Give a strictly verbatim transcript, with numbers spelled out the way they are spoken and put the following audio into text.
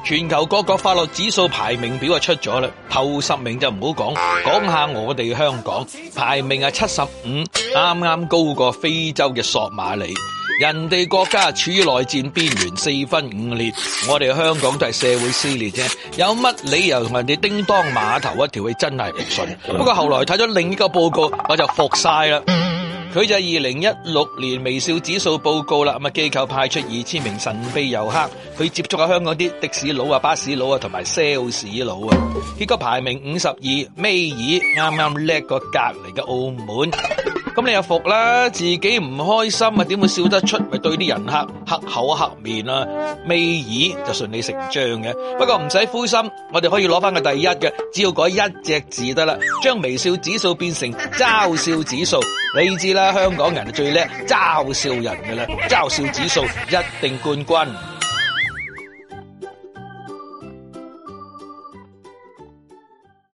全球各國法律指數排名表就出咗啦，頭十名就唔好講，講下我哋香港排名係七十五，啱啱高過非洲嘅索馬里。人哋國家處於內戰邊緣，四分五裂，我哋香港都係社會撕裂啫，有乜理由同人哋叮當碼頭一條氣？真係唔信。不過後來睇咗另一個報告，我就服晒啦。佢就係二零一六年微笑指數報告啦，咁啊機構派出二千名神秘遊客去接觸下香港啲的士佬啊、巴士佬啊同埋 sales 佬啊，結果排名五十二，尾二，啱啱叻過隔籬嘅澳門。咁你又服啦，自己唔開心啊，點會笑得出？咪對啲人客黑口黑面啊，尾二就順理成章嘅。不過唔使灰心，我哋可以攞翻個第一嘅，只要改一隻字得啦，將微笑指數變成嘲笑指數。你知啦，香港人係最叻嘲笑人嘅啦，嘲笑指數一定冠軍。